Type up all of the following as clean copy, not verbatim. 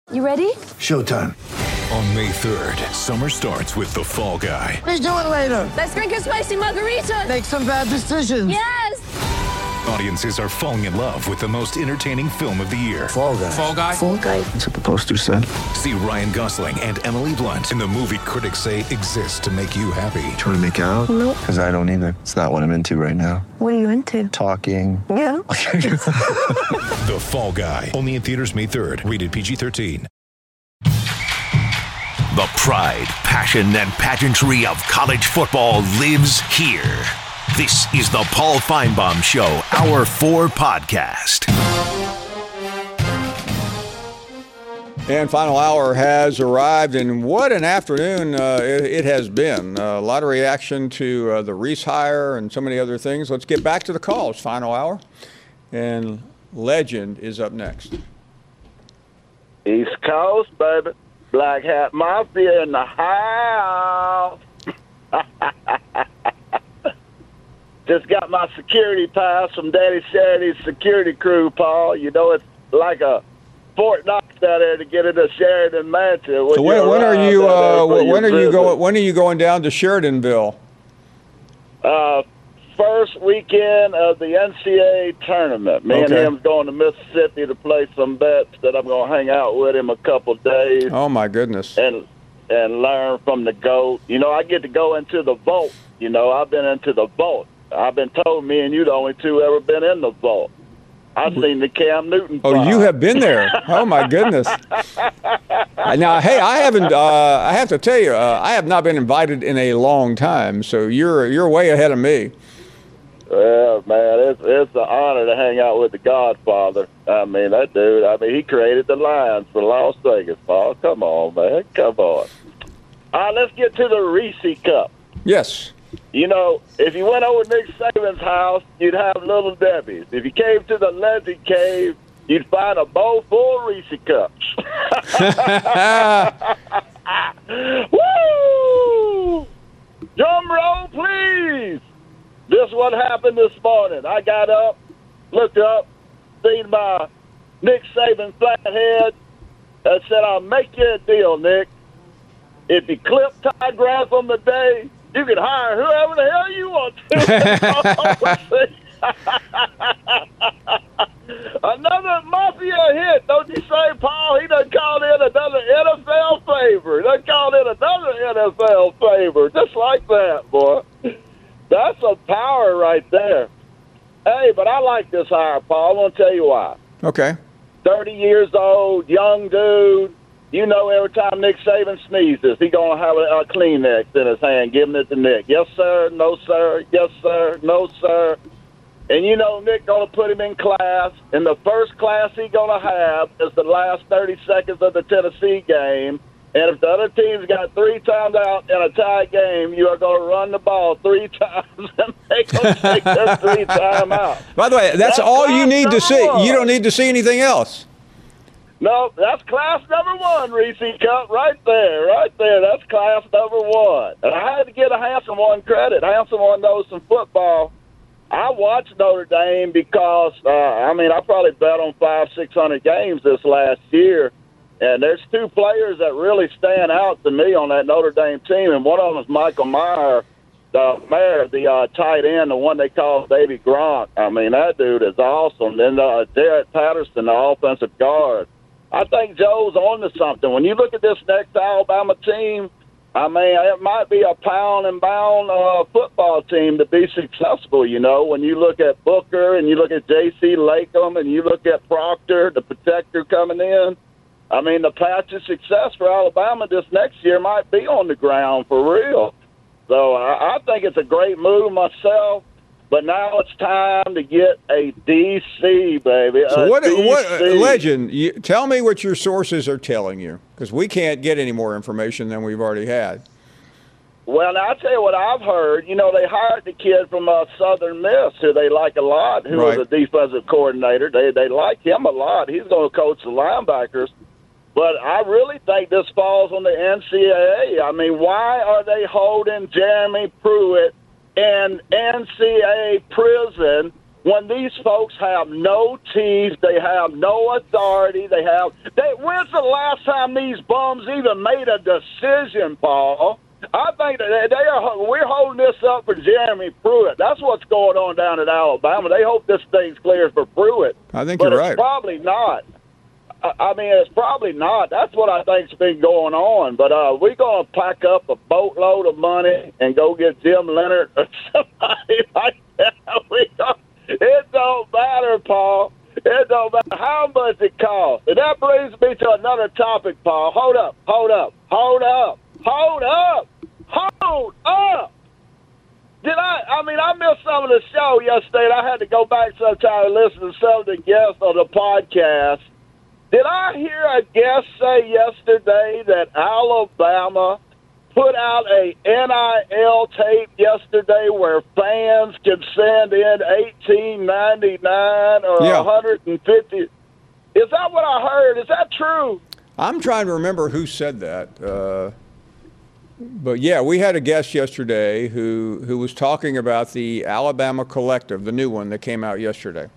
You ready? Showtime. On May 3rd, summer starts with The Fall Guy. Let's do it later. Let's drink a spicy margarita. Make some bad decisions. Yes! Audiences are falling in love with the most entertaining film of the year. Fall Guy. Fall Guy? Fall guy. That's what the poster said. See Ryan Gosling and Emily Blunt in the movie critics say exists to make you happy. Trying to make it out? Nope. Because I don't either. It's not what I'm into right now. What are you into? Talking. Yeah. The Fall Guy. Only in theaters May 3rd. Rated PG-13. The pride, passion, and pageantry of college football lives here. This is the Paul Feinbaum Show, Hour 4 podcast. And final hour has arrived, and what an afternoon it has been. A lot of reaction to the Reese hire and so many other things. Let's get back to the calls. Final hour. And Legend is up next. East Coast, baby. Black Hat Mafia in the house. Just got my security pass from Daddy Sheridan's security crew, Paul. You know, it's like a Fort Knox out there to get into Sheridan Mansion. So when are you going down to Sheridanville? First weekend of the NCAA tournament. Me and him's going to Mississippi to play some bets that I'm going to hang out with him a couple days. Oh, my goodness. And learn from the GOAT. You know, I get to go into the vault. You know, I've been into the vault. I've been told me and you the only two ever been in the vault. I've seen the Cam Newton. Oh, you have been there. Oh, my goodness. Now, hey, I haven't. I have to tell you, I have not been invited in a long time, so you're way ahead of me. Well, man, it's an honor to hang out with the Godfather. I mean, that dude, he created the Lions for Las Vegas, Paul. Come on, man. Come on. All right, let's get to the Reese Cup. Yes. You know, if you went over Nick Saban's house, you'd have Little Debbie's. If you came to the Legend Cave, you'd find a bowl full of Reese Cups. Woo! Drum roll, please. This is what happened this morning. I got up, looked up, seen my Nick Saban flathead, and said, I'll make you a deal, Nick. If you clip Ty Grantham today, you can hire whoever the hell you want to. Another Mafia hit, don't you say, Paul? He done called in another NFL favor. Done called in another NFL favor. Just like that, boy. That's a power right there. Hey, but I like this hire, Paul. I'm going to tell you why. Okay. 30 years old, young dude. You know, every time Nick Saban sneezes, he's going to have a Kleenex in his hand, giving it to Nick. Yes, sir. No, sir. Yes, sir. No, sir. And you know Nick going to put him in class, and the first class he's going to have is the last 30 seconds of the Tennessee game. And if the other team's got 3 times out in a tie game, you are going to run the ball 3 times and they're going to take their 3 timeouts. By the way, that's all you need to see. You don't need to see anything else. No, that's class number 1, Reese Cup, right there. That's class number 1. And I had to get a Handsome One credit. Handsome One knows some football. I watched Notre Dame because, I probably bet on 500-600 games this last year. And there's 2 players that really stand out to me on that Notre Dame team, and one of them is Michael Mayer, the tight end, the one they call Baby Gronk. I mean, that dude is awesome. Then Derek Patterson, the offensive guard. I think Joe's on to something. When you look at this next Alabama team, it might be a pound-and-bound football team to be successful, you know. When you look at Booker and you look at J.C. Latham and you look at Proctor, the protector coming in, the path to success for Alabama this next year might be on the ground for real. So I think it's a great move myself. But now it's time to get a DC, baby. So what Legend, tell me what your sources are telling you, because we can't get any more information than we've already had. Well, now I'll tell you what I've heard. You know, they hired the kid from Southern Miss, who they like a lot, who was a defensive coordinator. They like him a lot. He's going to coach the linebackers. But I really think this falls on the NCAA. Why are they holding Jeremy Pruitt in NCAA prison when these folks have no teeth, they have no authority, when's the last time these bums even made a decision, Paul? I think that we're holding this up for Jeremy Pruitt. That's what's going on down at Alabama. They hope this thing's clear for Pruitt. I think but you're it's right. Probably not. I mean, it's probably not. That's what I think's been going on. But we're going to pack up a boatload of money and go get Jim Leonard or somebody like that. It don't matter, Paul. It don't matter how much it costs. And that brings me to another topic, Paul. Hold up. I missed some of the show yesterday, and I had to go back sometime and listen to some of the guests on the podcast. Did I hear a guest say yesterday that Alabama put out a NIL tape yesterday where fans can send in $18.99 or $150? Is that what I heard? Is that true? I'm trying to remember who said that. But, yeah, we had a guest yesterday who was talking about the Alabama Collective, the new one that came out yesterday.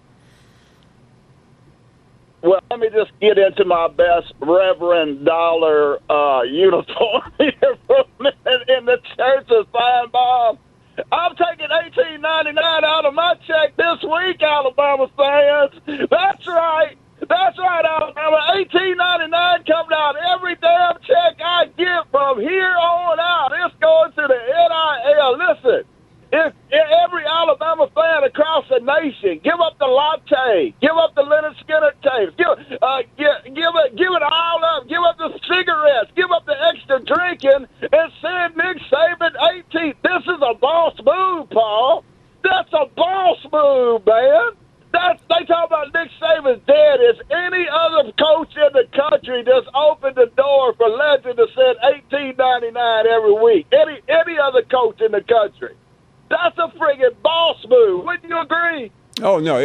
Well, let me just get into my best Reverend Dollar uniform here for a minute in the Church of Feinbaum. I'm taking $18.99 out of my check this week, Alabama fans. That's right, Alabama. $18.99 coming out every damn check I get from here on out. It's going to the NIL. Listen, if every Alabama fan across the nation, give up the latte, give up the Leonard Skinner tapes, give it all up, give up the cigarettes, give up the extra drinking, and send Nick Saban 18. This is a boss move, Paul. That's a boss move, man. They talk about Nick Saban's dead. Is any other coach in the country just opened the door for Legend to send $18.99 every week? Any other coach in the country? That's a friggin' boss move. Wouldn't you agree? Oh no,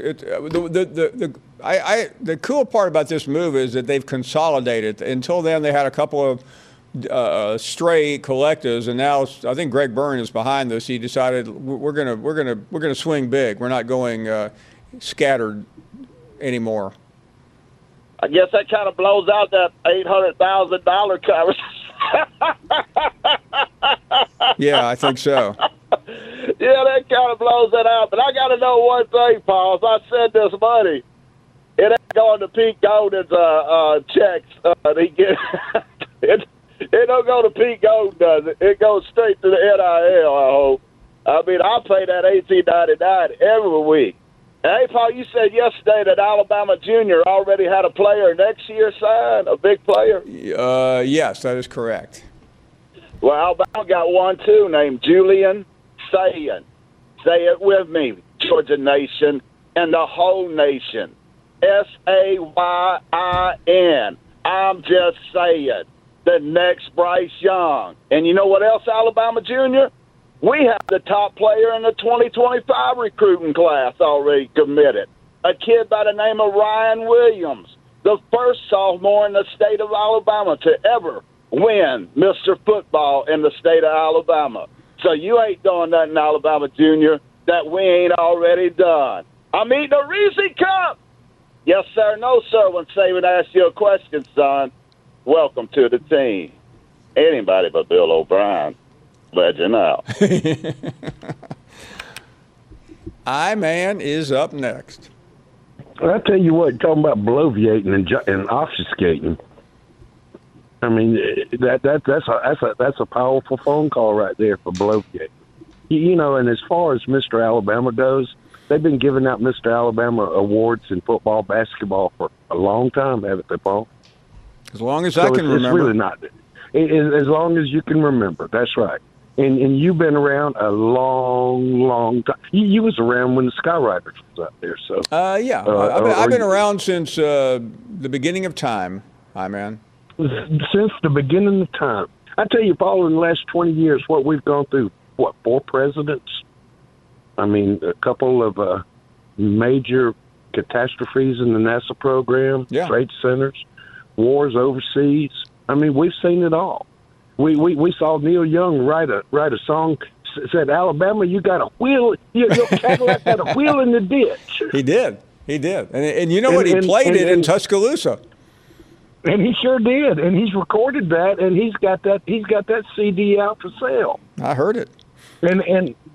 the cool part about this move is that they've consolidated. Until then, they had a couple of stray collectives, and now I think Greg Byrne is behind this. He decided we're gonna swing big. We're not going scattered anymore. I guess that kind of blows out that $800,000 conversation. Yeah, I think so. Yeah, that kind of blows that out. But I got to know one thing, Paul. If I send this money, it ain't going to Pete Golden's checks. It don't go to Pete Golden, does it? It goes straight to the NIL, I hope. I mean, I pay that $18.99 every week. Hey, Paul, you said yesterday that Alabama Junior already had a player next year signed, a big player? Yes, that is correct. Well, Alabama got one, too, named Julian Sayin. Say it with me, Georgia Nation and the whole nation. S-A-Y-I-N. I'm just saying. The next Bryce Young. And you know what else, Alabama Junior? We have the top player in the 2025 recruiting class already committed. A kid by the name of Ryan Williams, the first sophomore in the state of Alabama to ever win Mr. Football in the state of Alabama. So you ain't doing nothing, Alabama Junior, that we ain't already done. I'm eating a Reese Cup. Yes, sir. No, sir. When Saban asks you a question, son, welcome to the team. Anybody but Bill O'Brien. Legend out. I-Man is up next. Well, I tell you what, talking about bloviating and obfuscating. I mean, that's a powerful phone call right there for bloviating. You know, and as far as Mr. Alabama goes, they've been giving out Mr. Alabama awards in football, basketball for a long time, haven't they, Paul? As long as I can remember. It's really not. As long as you can remember, that's right. And you've been around a long time. You was around when the Skyriders was out there, so. Yeah, I've been around since the beginning of time, I-Man. Since the beginning of time. I tell you, Paul, in the last 20 years, what we've gone through, 4 presidents? I mean, a couple of major catastrophes in the NASA program, trade centers, wars overseas. I mean, we've seen it all. We saw Neil Young write a song said, Alabama, you got a wheel. Your Cadillac got a wheel in the ditch. He did. And you know what? He played it in Tuscaloosa. And he sure did. And he's recorded that, and he's got that CD out for sale. I heard it. And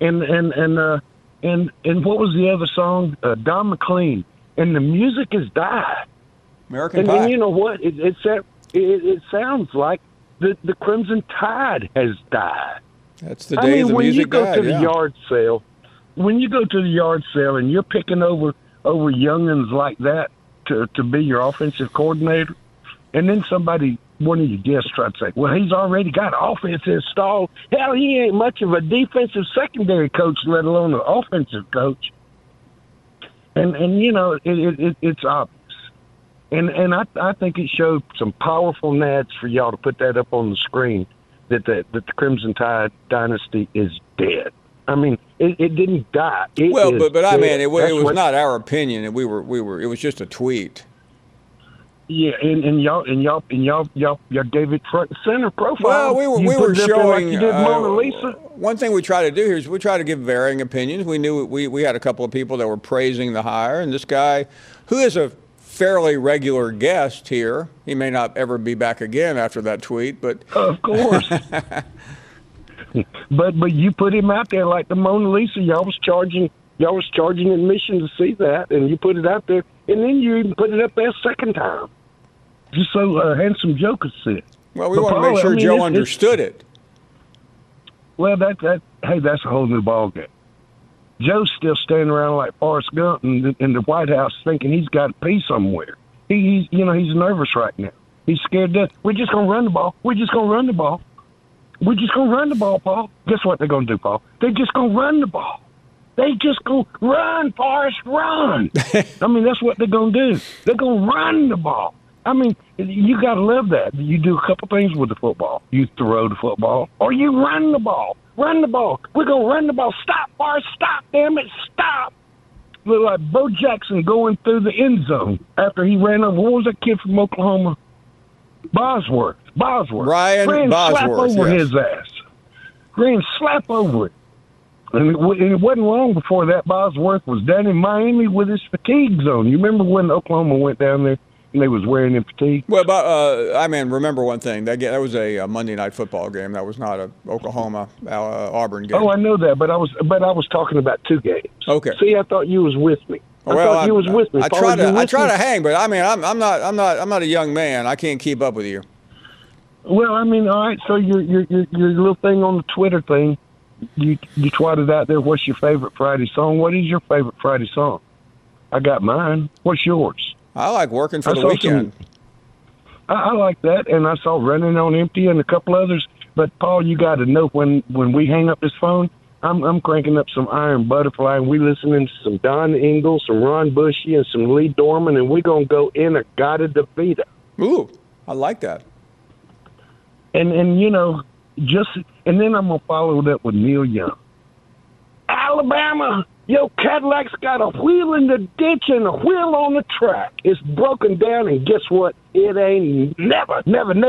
what was the other song? Don McLean. And the music has died. American Pie. And you know what? It sounds like the Crimson Tide has died. That's the day the music died. When you go to the yard sale, and you're picking over youngins like that to be your offensive coordinator, and then one of your guests tried to say, well, he's already got offense installed. Hell, he ain't much of a defensive secondary coach, let alone an offensive coach. And you know, it's obvious. And I think it showed some powerful nads for y'all to put that up on the screen that the Crimson Tide dynasty is dead. I mean, it didn't die. It was not our opinion. It was just a tweet. Yeah, and y'all gave it front and center profile. Well, we were showing. Like you did Mona Lisa. One thing we try to do here is we try to give varying opinions. We knew we had a couple of people that were praising the hire, and this guy, who is a fairly regular guest here, he may not ever be back again after that tweet, but of course. But you put him out there like the Mona Lisa. Y'all was charging admission to see that, and you put it out there, and then you even put it up there a second time. Just so Handsome Joe could see it. Well, we want to make sure Joe understood it. Well, that's a whole new ballgame. Joe's still standing around like Forrest Gump in the White House thinking he's got to pee somewhere. He's nervous right now. He's scared to death. We're just going to run the ball. We're just going to run the ball. We're just going to run the ball, Paul. Guess what they're going to do, Paul? They're just going to run the ball. They just going to run, Forrest, run. I mean, that's what they're going to do. They're going to run the ball. I mean, you got to love that. You do a couple things with the football. You throw the football, or you run the ball. Run the ball. We're going to run the ball. Stop, Forrest. Stop, damn it. Stop. Look like Bo Jackson going through the end zone after he ran over. What was that kid from Oklahoma? Bosworth. Ryan Bosworth. Slap over his ass. Ran slap over it. And it wasn't long before that Bosworth was down in Miami with his fatigue zone. You remember when Oklahoma went down there and they was wearing their fatigue? Well, remember one thing. That was a Monday Night Football game. That was not a Oklahoma Auburn game. Oh, I know that, but I was talking about two games. Okay. See, I thought you was with me. I thought you was with me. I try to hang, but I mean, I'm not a young man. I can't keep up with you. Well, I mean, all right. So your little thing on the Twitter thing, you twatted out there. What's your favorite Friday song? What is your favorite Friday song? I got mine. What's yours? I like Working for the Weekend. I like that, and I saw Running on Empty and a couple others. But Paul, you got to know when we hang up this phone, I'm cranking up some Iron Butterfly, and we listening to some Don Ingle, some Ron Bushy, and some Lee Dorman, and we're gonna go In-A-Gadda-Da-Vida. Ooh, I like that. And you know, and then I'm gonna follow it up with Neil Young. Alabama, your Cadillac's got a wheel in the ditch and a wheel on the track. It's broken down, and guess what? It ain't never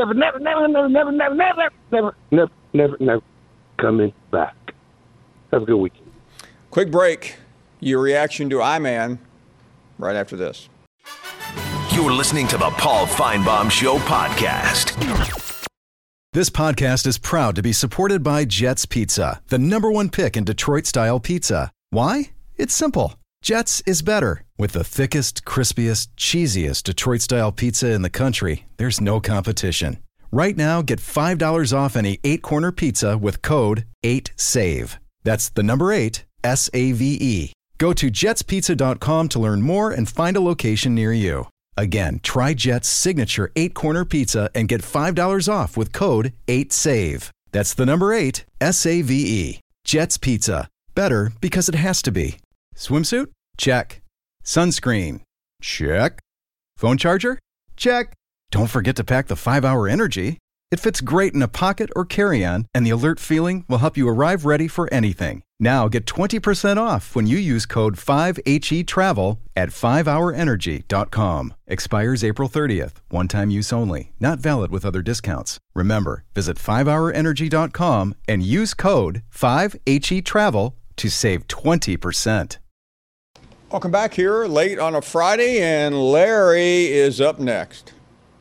coming back. Have a good weekend. Quick break. Your reaction to I-Man right after this. You're listening to the Paul Feinbaum Show podcast. This podcast is proud to be supported by Jets Pizza, the #1 pick in Detroit-style pizza. Why? It's simple. Jets is better. With the thickest, crispiest, cheesiest Detroit-style pizza in the country, there's no competition. Right now, get $5 off any 8-corner pizza with code 8SAVE. That's the number 8, SAVE. Go to jetspizza.com to learn more and find a location near you. Again, try Jet's signature 8-corner pizza and get $5 off with code 8SAVE. That's the number 8, SAVE. Jet's Pizza. Better because it has to be. Swimsuit? Check. Sunscreen? Check. Phone charger? Check. Don't forget to pack the 5-Hour Energy. It fits great in a pocket or carry-on, and the alert feeling will help you arrive ready for anything. Now get 20% off when you use code 5HETRAVEL at 5hourenergy.com. Expires April 30th. One-time use only. Not valid with other discounts. Remember, visit 5hourenergy.com and use code 5HETRAVEL to save 20%. Welcome back here late on a Friday, and Larry is up next.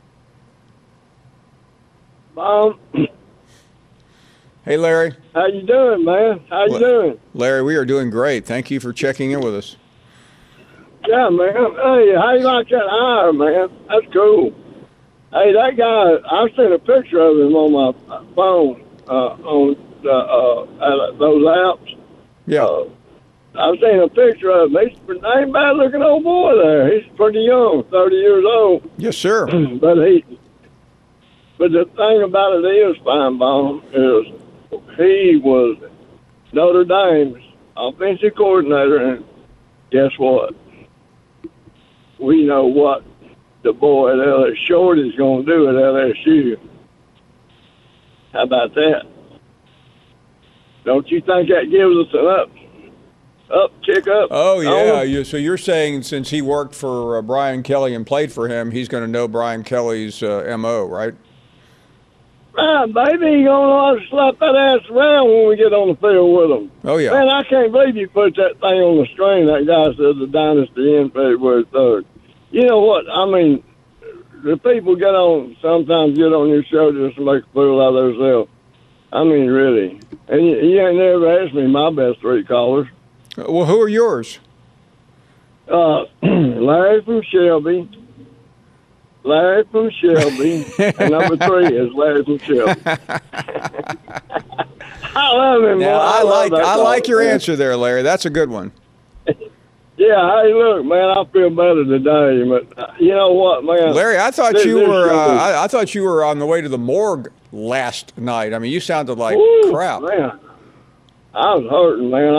Hey, Larry. How you doing, man? How you doing? Larry, we are doing great. Thank you for checking in with us. Yeah, man. Hey, how you like that hire, man? That's cool. Hey, that guy, I've seen a picture of him on my phone on those apps. Yeah. I've seen a picture of him. He's ain't bad looking old boy there. He's pretty young, 30 years old. Yes, sir. But the thing about it is, Feinbaum, is he was Notre Dame's offensive coordinator, and guess what? We know what the boy at LSU Shorty's going to do at LSU. How about that? Don't you think that gives us an kick up? Oh, yeah. So you're saying since he worked for Brian Kelly and played for him, he's going to know Brian Kelly's MO, right? Man, baby, he gonna know how to slap that ass around when we get on the field with him. Oh, yeah. Man, I can't believe you put that thing on the screen. That guy said the dynasty in February 3rd. You know what? I mean, the people sometimes get on your show just to make a fool out of themselves. I mean, really. And you ain't never asked me my best three callers. Well, who are yours? Larry from Shelby. Larry from Shelby, and number 3 is Larry from Shelby. I love him. Now, boy. I like your answer there, Larry. That's a good one. Yeah, hey, look, man, I feel better today, but you know what, man? Larry, I thought you were. I thought you were on the way to the morgue last night. I mean, you sounded like crap. Man, I was hurting, man.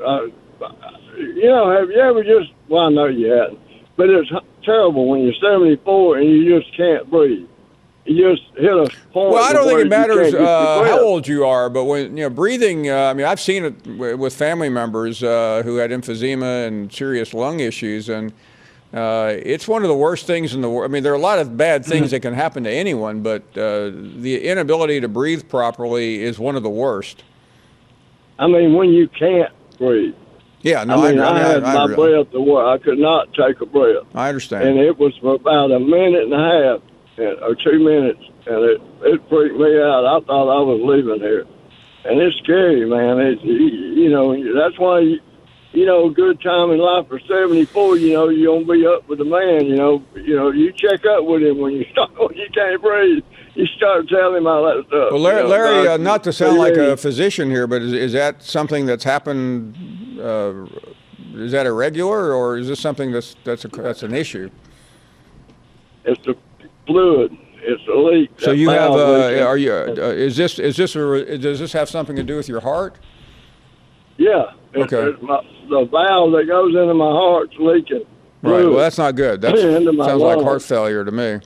Have you ever just? Well, I know you hadn't, but it's terrible when you're 74 and you just can't breathe. You just hit a point. Well, I don't think it matters how old you are, but when breathing. I mean, I've seen it with family members who had emphysema and serious lung issues, and it's one of the worst things in the world. I mean, there are a lot of bad things that can happen to anyone, but the inability to breathe properly is one of the worst. I mean, when you can't breathe. Yeah, no, I had my breath to work. I could not take a breath. I understand. And it was for about a minute and a half or 2 minutes, and it freaked me out. I thought I was leaving here. And it's scary, man. That's why, a good time in life for 74, you're going to be up with the man, you check up with him when you can't breathe. You start telling him all that stuff. Well, Larry, not to sound like a physician here, but is that something that's happened? Is that irregular, or is this something that's an issue? It's a fluid. It's a leak. So you have? Does this have something to do with your heart? Yeah. Okay. The valve that goes into my heart's leaking. Right. Well, that's not good. That sounds like heart failure to me.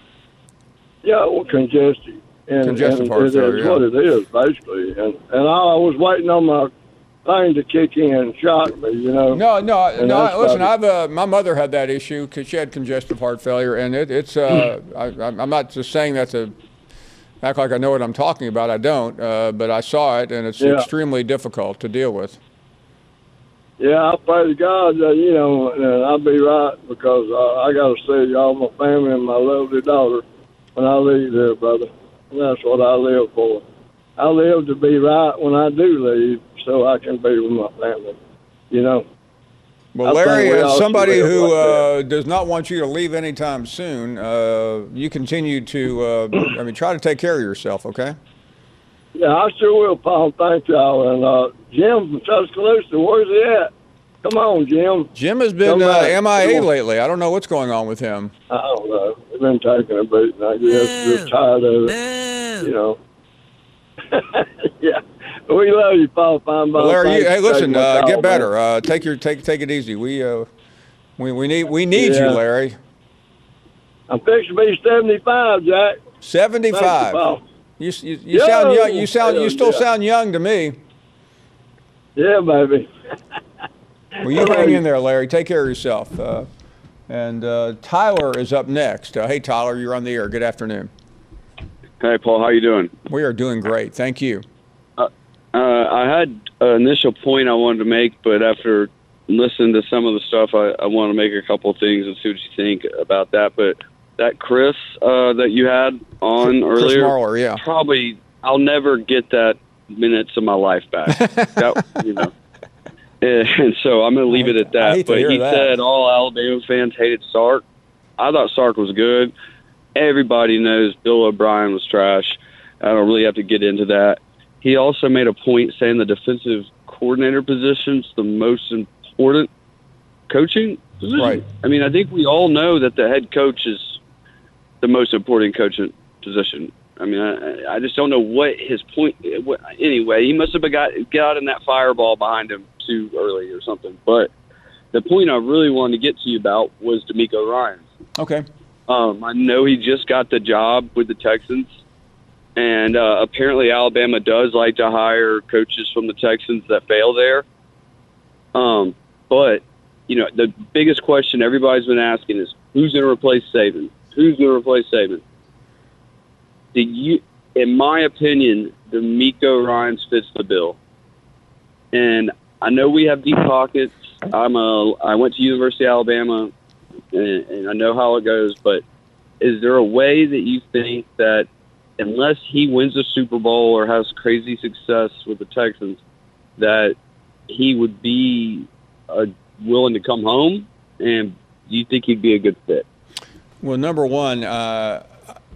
Yeah, well, congestive. Congestive heart failure. That's what it is, basically. And I was waiting on my thing to kick in and shock me, No. Listen, my mother had that issue because she had congestive heart failure, and it's. I'm not just saying that to act like I know what I'm talking about. I don't, but I saw it, and it's extremely difficult to deal with. Yeah, I pray to God that and I'll be right because I got to see all my family and my lovely daughter when I leave there, brother. And that's what I live for. I live to be right when I do leave so I can be with my family, Well, Larry, as somebody who does not want you to leave anytime soon, you continue to, try to take care of yourself, okay? Yeah, I sure will, Paul. Thank y'all. And Jim from Tuscaloosa, where's he at? Come on, Jim. Jim has been MIA lately. I don't know what's going on with him. I don't know. He's been taking a beating, I guess. Just tired of it, Yeah. We love you, Paul Feinbaum. Well, Larry, hey, listen, get better. Take it easy. We need you, Larry. I'm fixing to be 75, Jack. 75. You sound young. You still sound young to me. Yeah, baby. Well, you hang in there, Larry. Take care of yourself. And Tyler is up next. Hey, Tyler, you're on the air. Good afternoon. Hey, Paul. How you doing? We are doing great. Thank you. I had an initial point I wanted to make, but after listening to some of the stuff, I want to make a couple of things and see what you think about that. But that Chris that you had on earlier, Chris Marler, yeah. Probably I'll never get that minutes of my life back. And so I'm going to leave it at that. But he said all Alabama fans hated Sark. I thought Sark was good. Everybody knows Bill O'Brien was trash. I don't really have to get into that. He also made a point saying the defensive coordinator position's the most important coaching position. Right. I mean, I think we all know that the head coach is the most important coaching position. I mean, I just don't know what his point. Anyway, he must have got in that fireball behind him too early or something. But the point I really wanted to get to you about was DeMeco Ryans. Okay. I know he just got the job with the Texans, and apparently Alabama does like to hire coaches from the Texans that fail there. But, the biggest question everybody's been asking is, who's going to replace Saban? Who's going to replace Saban? In my opinion, DeMeco Ryans fits the bill. And I know we have deep pockets. I went to University of Alabama, and I know how it goes, but is there a way that you think that unless he wins a Super Bowl or has crazy success with the Texans, that he would be willing to come home? And do you think he'd be a good fit? Well, number one, I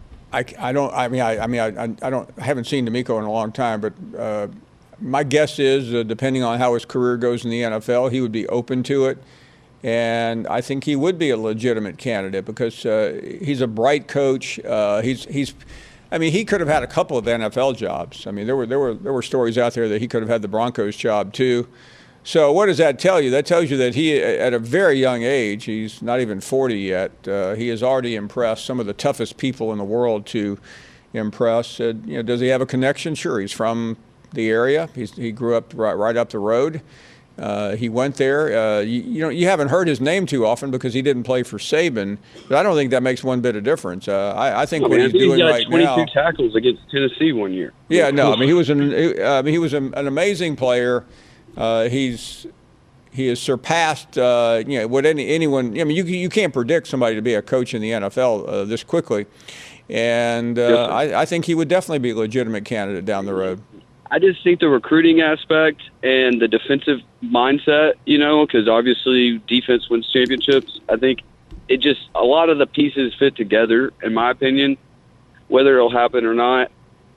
haven't seen DeMeco in a long time, but my guess is, depending on how his career goes in the NFL, he would be open to it. And I think he would be a legitimate candidate because he's a bright coach. He could have had a couple of NFL jobs. I mean, there were stories out there that he could have had the Broncos job too. So what does that tell you? That tells you that he, at a very young age, he's not even 40 yet, he has already impressed some of the toughest people in the world to impress. Does he have a connection? Sure, he's from the area. He grew up right up the road. He went there. You haven't heard his name too often because he didn't play for Saban, but I don't think that makes one bit of difference. I think what he's doing right now. He got 22 tackles against Tennessee one year. Yeah, no, he was an amazing player. He has surpassed what anyone. I mean, you can't predict somebody to be a coach in the NFL this quickly, and I think he would definitely be a legitimate candidate down the road. I just think the recruiting aspect and the defensive mindset, because obviously defense wins championships. I think a lot of the pieces fit together, in my opinion. Whether it'll happen or not,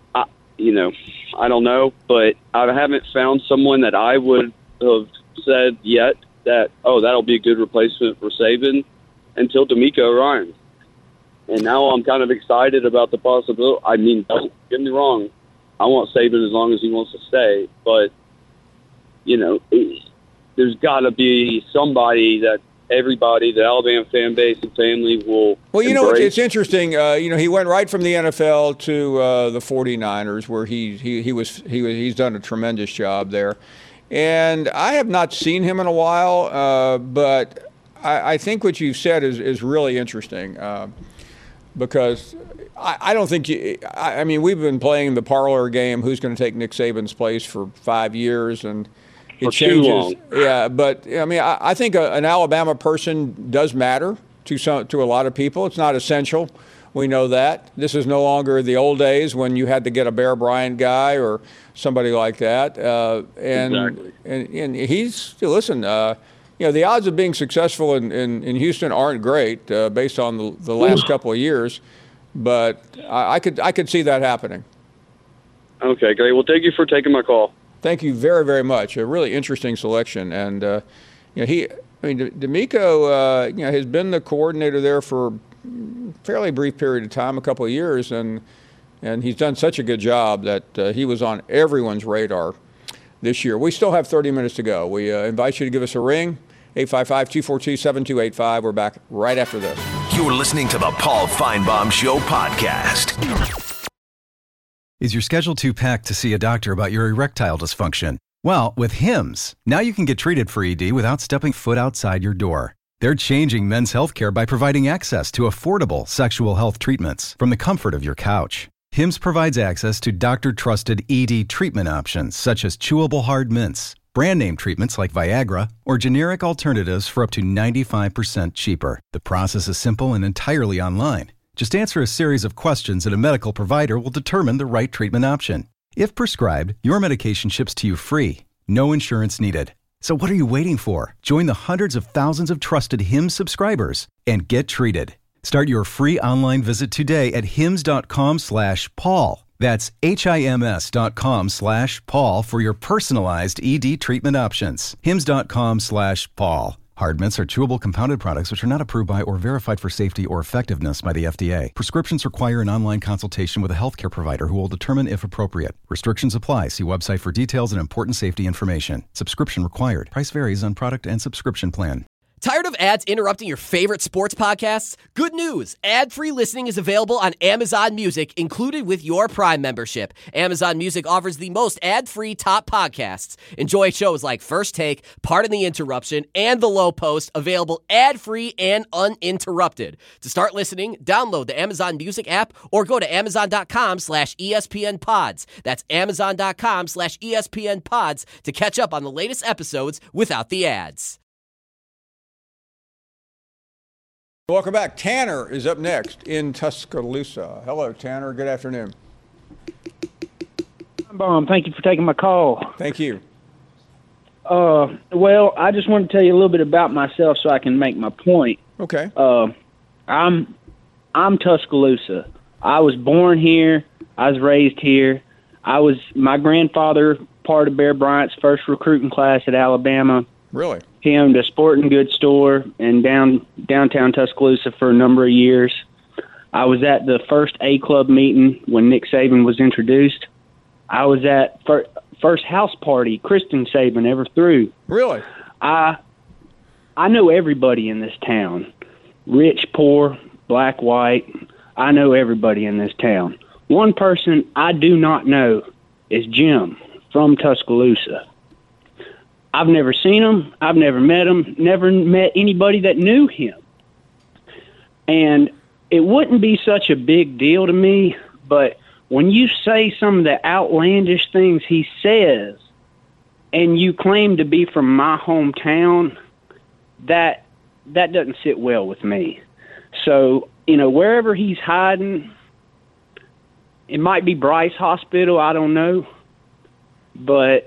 I don't know. But I haven't found someone that I would have said yet that, that'll be a good replacement for Saban until DeMeco Ryans. And now I'm kind of excited about the possibility. I mean, don't get me wrong. I want Saban as long as he wants to stay, but there's got to be somebody that everybody, the Alabama fan base and family will. Well, embrace. It's interesting. He went right from the NFL to the 49ers, where he's done a tremendous job there, and I have not seen him in a while, but I think what you've said is really interesting. Because I don't think we've been playing the parlor game, who's going to take Nick Saban's place, for 5 years, and it changes. Too long. Yeah, but I think an Alabama person does matter to a lot of people. It's not essential. We know that. This is no longer the old days when you had to get a Bear Bryant guy or somebody like that. Exactly. And he's listen. The odds of being successful in Houston aren't great based on the last couple of years, but I could see that happening. Okay, great. Well, thank you for taking my call. Thank you very, very much. A really interesting selection, and DeMeco has been the coordinator there for a fairly brief period of time, a couple of years, and he's done such a good job that he was on everyone's radar this year. We still have 30 minutes to go. We invite you to give us a ring. 855-242-7285. We're back right after this. You're listening to the Paul Feinbaum Show podcast. Is your schedule too packed to see a doctor about your erectile dysfunction? Well, with Hims, now you can get treated for ED without stepping foot outside your door. They're changing men's healthcare by providing access to affordable sexual health treatments from the comfort of your couch. Hims provides access to doctor-trusted ED treatment options such as chewable hard mints, brand-name treatments like Viagra, or generic alternatives for up to 95% cheaper. The process is simple and entirely online. Just answer a series of questions and a medical provider will determine the right treatment option. If prescribed, your medication ships to you free. No insurance needed. So what are you waiting for? Join the hundreds of thousands of trusted Hims subscribers and get treated. Start your free online visit today at hims.com/Paul. That's HIMS.com/Paul for your personalized ED treatment options. hims.com/Paul. Hard mints are chewable compounded products which are not approved by or verified for safety or effectiveness by the FDA. Prescriptions require an online consultation with a healthcare provider who will determine if appropriate. Restrictions apply. See website for details and important safety information. Subscription required. Price varies on product and subscription plan. Tired of ads interrupting your favorite sports podcasts? Good news! Ad-free listening is available on Amazon Music, included with your Prime membership. Amazon Music offers the most ad-free top podcasts. Enjoy shows like First Take, Pardon the Interruption, and The Low Post, available ad-free and uninterrupted. To start listening, download the Amazon Music app or go to amazon.com/ESPN Pods. That's amazon.com/ESPN Pods to catch up on the latest episodes without the ads. Welcome back. Tanner is up next in Tuscaloosa. Hello, Tanner. Good afternoon. Bomb, thank you for taking my call. Thank you. Well, I just want to tell you a little bit about myself so I can make my point. Okay. I'm Tuscaloosa. I was born here. I was raised here. My grandfather, part of Bear Bryant's first recruiting class at Alabama. Really? He owned a sporting goods store in downtown Tuscaloosa for a number of years. I was at the first A-Club meeting when Nick Saban was introduced. I was at first house party Kristen Saban ever threw. Really? I know everybody in this town. Rich, poor, black, white. I know everybody in this town. One person I do not know is Jim from Tuscaloosa. I've never seen him. I've never met him. Never met anybody that knew him. And it wouldn't be such a big deal to me, but when you say some of the outlandish things he says and you claim to be from my hometown, that doesn't sit well with me. So, wherever he's hiding, it might be Bryce Hospital, I don't know. But,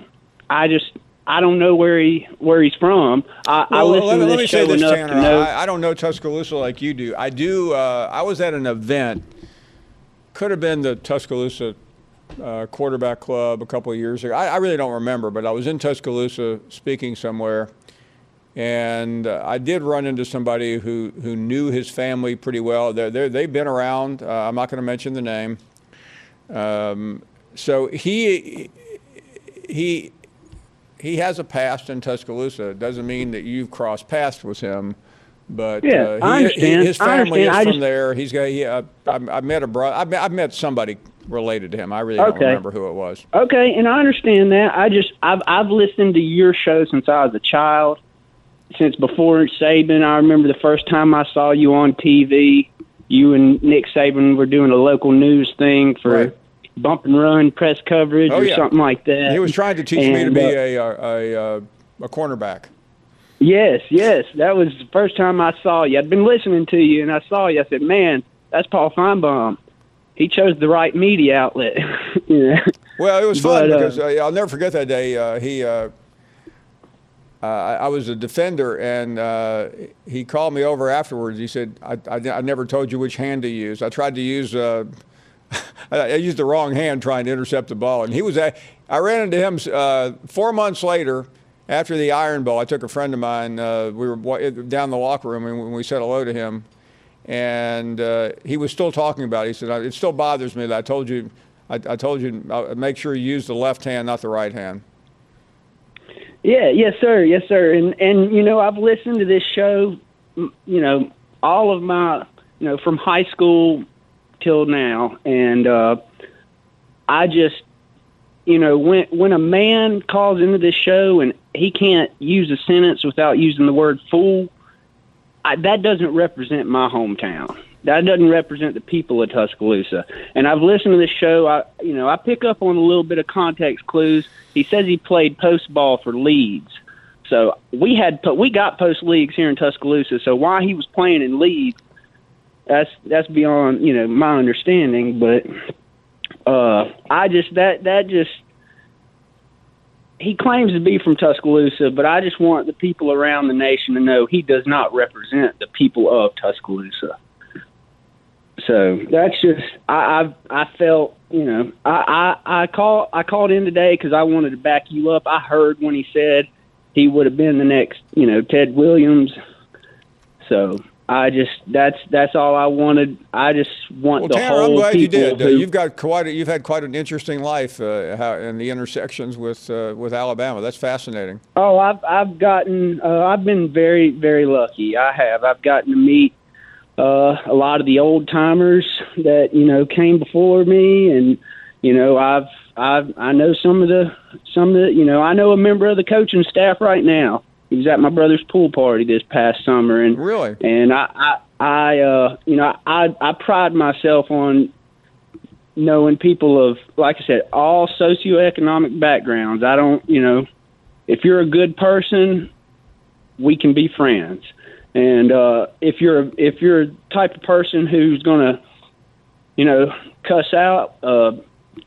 I don't know where he's from. I listen to this let me show say this, enough Tanner. to know. I don't know Tuscaloosa like you do. I do. I was at an event. Could have been the Tuscaloosa quarterback club a couple of years ago. I really don't remember, but I was in Tuscaloosa speaking somewhere, and I did run into somebody who knew his family pretty well. They've been around. I'm not going to mention the name. So he has a past in Tuscaloosa. It doesn't mean that you've crossed paths with him, but yeah, I understand. His family is from there. He's got. I met a brother. I've met somebody related to him. I really don't remember who it was. Okay, and I understand that. I've listened to your show since I was a child, since before Saban. I remember the first time I saw you on TV. You and Nick Saban were doing a local news thing for. Right. Bump and run press coverage or something like that. He was trying to teach me to be a cornerback. Yes, that was the first time I saw you. I'd been listening to you, and I saw you. I said, "Man, that's Paul Feinbaum. He chose the right media outlet." Well, it was fun because I'll never forget that day. I was a defender, and he called me over afterwards. He said, "I never told you which hand to use. I tried to use." I used the wrong hand trying to intercept the ball, and I ran into him 4 months later after the Iron Bowl. I took a friend of mine. We were down in the locker room, and we said hello to him, and he was still talking about it. He said, "It still bothers me that I told you. I told you make sure you use the left hand, not the right hand." Yeah, yes, sir, and I've listened to this show, all of my, from high school till now, and I just, when a man calls into this show and he can't use a sentence without using the word fool, that doesn't represent my hometown. That doesn't represent the people of Tuscaloosa. And I've listened to this show. I pick up on a little bit of context clues. He says he played post ball for Leeds. So we got post leagues here in Tuscaloosa. So why he was playing in Leeds, that's beyond my understanding. But he claims to be from Tuscaloosa, but I just want the people around the nation to know he does not represent the people of Tuscaloosa. So that's just I felt I called in today because I wanted to back you up. I heard when he said he would have been the next Ted Williams. So that's all I wanted. I just want Tanner, whole I'm glad people you did. who, You've had quite an interesting life in the intersections with Alabama. That's fascinating. Oh, I've been very, very lucky. I've gotten to meet a lot of the old timers that came before me, and I know some of the I know a member of the coaching staff right now. He was at my brother's pool party this past summer, and really, and I pride myself on knowing people of, like I said, all socioeconomic backgrounds. I don't, if you're a good person, we can be friends. And if you're a type of person who's gonna, cuss out a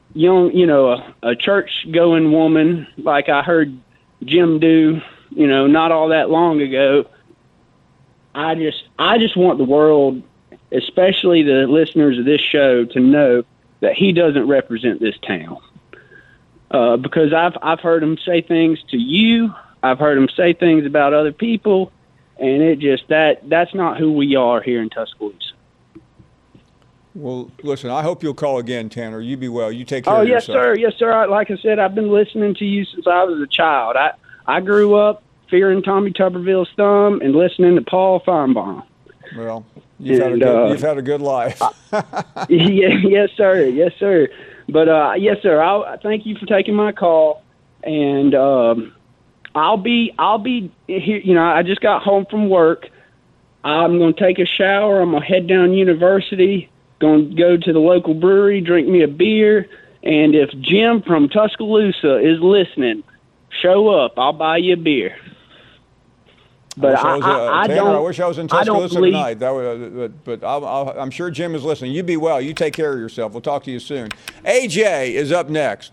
church-going woman like I heard Jim do, not all that long ago, I just want the world, especially the listeners of this show, to know that he doesn't represent this town. Because I've heard him say things to you, I've heard him say things about other people. And it just that's not who we are here in Tuscaloosa. Well, listen, I hope you'll call again, Tanner. You be well. You take care of yourself. Oh, yes, sir. Like I said, I've been listening to you since I was a child. I grew up fearing Tommy Tuberville's thumb and listening to Paul Feinbaum. Well, you've had a good life. Yes, sir. Yes, sir. But yes, sir. I thank you for taking my call, and I'll be here. I just got home from work. I'm going to take a shower. I'm going to head down University, going to go to the local brewery, drink me a beer. And if Jim from Tuscaloosa is listening, show up. I'll buy you a beer. But Tanner, I wish I was in Tuscaloosa tonight. But I'm sure Jim is listening. You be well. You take care of yourself. We'll talk to you soon. AJ is up next.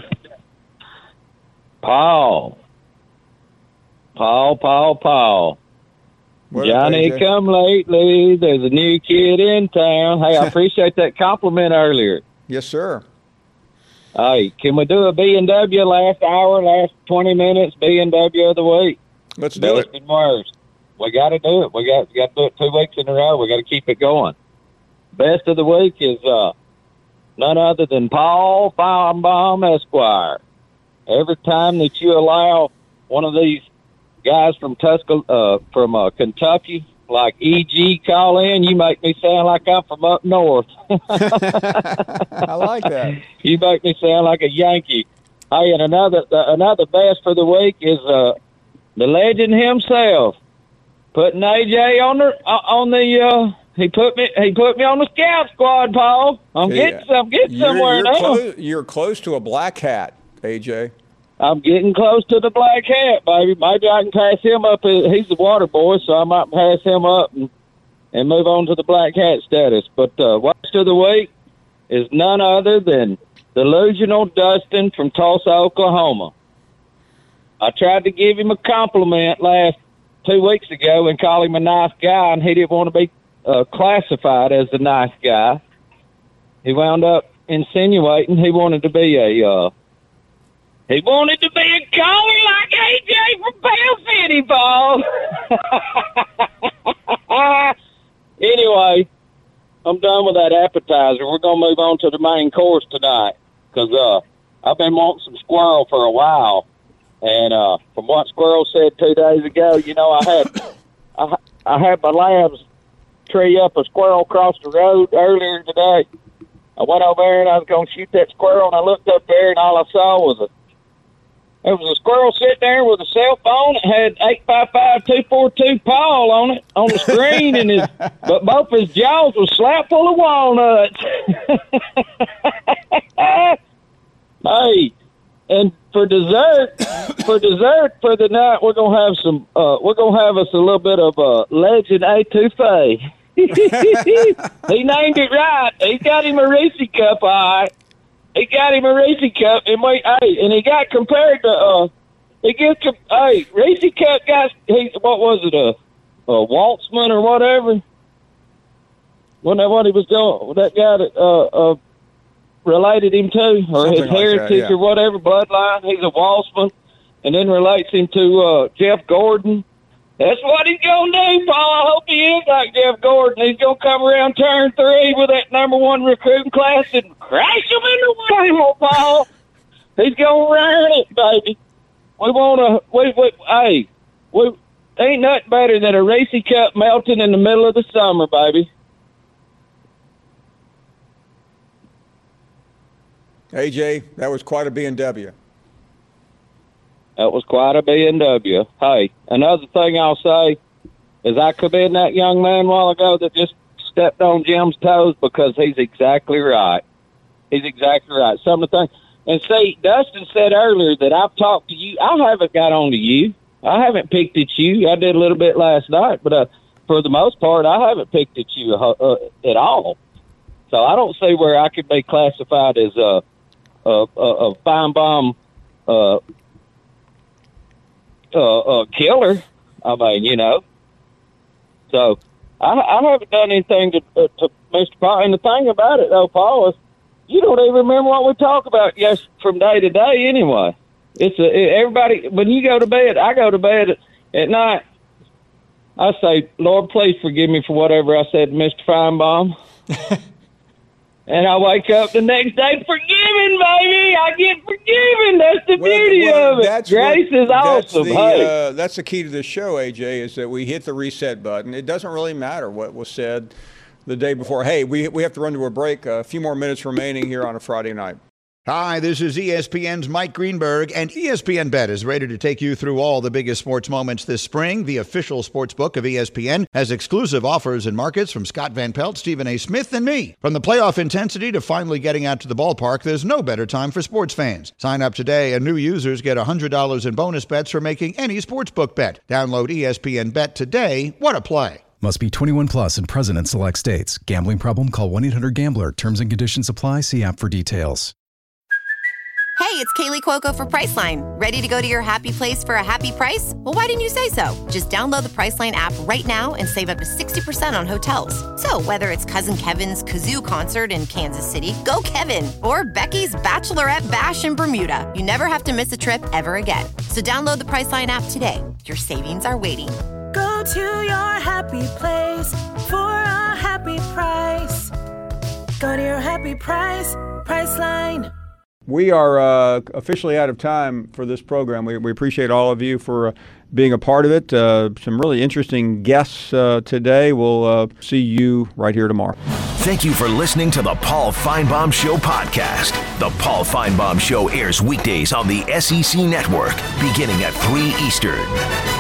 Paul. Johnny come lately. There's a new kid in town. Hey, I appreciate that compliment earlier. Yes, sir. Hey, can we do a B&W last 20 minutes, B&W of the week? Let's do it. And worst. We got to do it. We got to do it 2 weeks in a row. We got to keep it going. Best of the week is none other than Paul Feinbaum, Esquire. Every time that you allow one of these guys from Kentucky, like E.G., call in, you make me sound like I'm from up north. I like that. You make me sound like a Yankee. Hey, and another best for the week is the legend himself, putting AJ on the he put me on the scout squad, Paul. I'm getting somewhere now. You're close to a black hat, AJ. I'm getting close to the black hat, baby. Maybe I can pass him up. He's the water boy, so I might pass him up and move on to the black hat status. But worst of the week is none other than Delusional Dustin from Tulsa, Oklahoma. I tried to give him a compliment last 2 weeks ago and call him a nice guy, and he didn't want to be classified as the nice guy. He wound up insinuating he wanted to be a caller like AJ from Pale City, Paul. Anyway, I'm done with that appetizer. We're going to move on to the main course tonight because I've been wanting some squirrel for a while. And from what Squirrel said 2 days ago, I had my lambs tree up a squirrel across the road earlier today. I went over there and I was going to shoot that squirrel, and I looked up there and all I saw was there was a squirrel sitting there with a cell phone. It had 855-242 Paul on it on the screen, and but both his jaws were slap full of walnuts. Hey, and for dessert for the night, we're gonna have some. We're gonna have us a little bit of Legend Etouffee. He named it right. He got him a Reese cup, all right. He got him a Reese cup, and and he got compared to Reese cup got what was it, a Waltzman or whatever? Wasn't that what he was doing? That guy that related him to, or something his heritage or whatever, bloodline. He's a Waltzman, and then relates him to Jeff Gordon. That's what he's going to do, Paul. I hope he is like Jeff Gordon. He's going to come around turn 3 with that number 1 recruiting class and crash him into one, Paul. He's going to run it, baby. We want to, ain't nothing better than a Reese cup melting in the middle of the summer, baby. AJ, that was quite a B&W. That was quite a B&W. Hey, another thing I'll say is I commend that young man a while ago that just stepped on Jim's toes, because he's exactly right. He's exactly right. Some of the things. And see, Dustin said earlier that I've talked to you. I haven't got on to you. I haven't picked at you. I did a little bit last night, but for the most part, I haven't picked at you at all. So I don't see where I could be classified as a Feinbaum killer. I mean, you know. So I haven't done anything to Mr. Paul. And the thing about it, though, Paul, is you don't even remember what we talk about from day to day anyway. Everybody, when you go to bed, I go to bed at night, I say, Lord, please forgive me for whatever I said to Mr. Feinbaum. And I wake up the next day forgiven, baby. I get forgiven. That's the beauty of it. Grace is awesome. That's the key to this show, AJ, is that we hit the reset button. It doesn't really matter what was said the day before. Hey, we have to run to a break. A few more minutes remaining here on a Friday night. Hi, this is ESPN's Mike Greenberg, and ESPN Bet is ready to take you through all the biggest sports moments this spring. The official sports book of ESPN has exclusive offers and markets from Scott Van Pelt, Stephen A. Smith, and me. From the playoff intensity to finally getting out to the ballpark, there's no better time for sports fans. Sign up today, and new users get $100 in bonus bets for making any sportsbook bet. Download ESPN Bet today. What a play. Must be 21 plus and present in select states. Gambling problem? Call 1-800-GAMBLER. Terms and conditions apply. See app for details. Hey, it's Kaylee Cuoco for Priceline. Ready to go to your happy place for a happy price? Well, why didn't you say so? Just download the Priceline app right now and save up to 60% on hotels. So whether it's Cousin Kevin's Kazoo Concert in Kansas City, go Kevin, or Becky's Bachelorette Bash in Bermuda, you never have to miss a trip ever again. So download the Priceline app today. Your savings are waiting. Go to your happy place for a happy price. Go to your happy price, Priceline. We are officially out of time for this program. We appreciate all of you for being a part of it. Some really interesting guests today. We'll see you right here tomorrow. Thank you for listening to the Paul Feinbaum Show podcast. The Paul Feinbaum Show airs weekdays on the SEC Network, beginning at 3 Eastern.